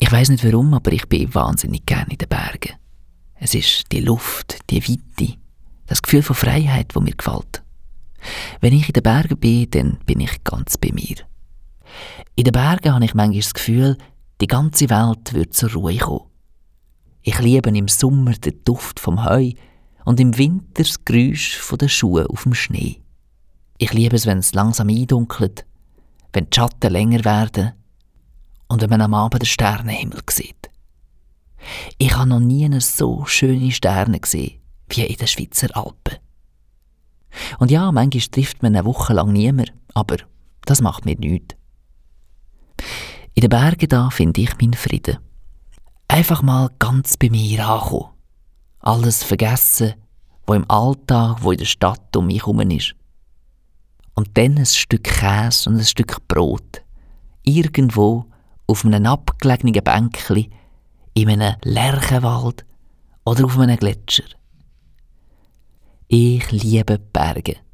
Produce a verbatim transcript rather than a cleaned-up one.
Ich weiss nicht warum, aber ich bin wahnsinnig gerne in den Bergen. Es ist die Luft, die Weite, das Gefühl von Freiheit, das mir gefällt. Wenn ich in den Bergen bin, dann bin ich ganz bei mir. In den Bergen habe ich manchmal das Gefühl, die ganze Welt würde zur Ruhe kommen. Ich liebe im Sommer den Duft vom Heu und im Winter das Geräusch der Schuhe auf dem Schnee. Ich liebe es, wenn es langsam eindunkelt, wenn die Schatten länger werden und wenn man am Abend den Sternenhimmel sieht. Ich habe noch nie so schöne Sterne gesehen wie in den Schweizer Alpen. Und ja, manchmal trifft man eine Woche lang niemand, aber das macht mir nichts. In den Bergen da finde ich meinen Frieden. Einfach mal ganz bei mir ankommen. Alles vergessen, was im Alltag, wo in der Stadt um mich herum ist. Und dann ein Stück Käse und ein Stück Brot. Irgendwo auf einem abgelegenen Bänkli, in einem Lärchenwald oder auf einem Gletscher. Ich liebe Berge.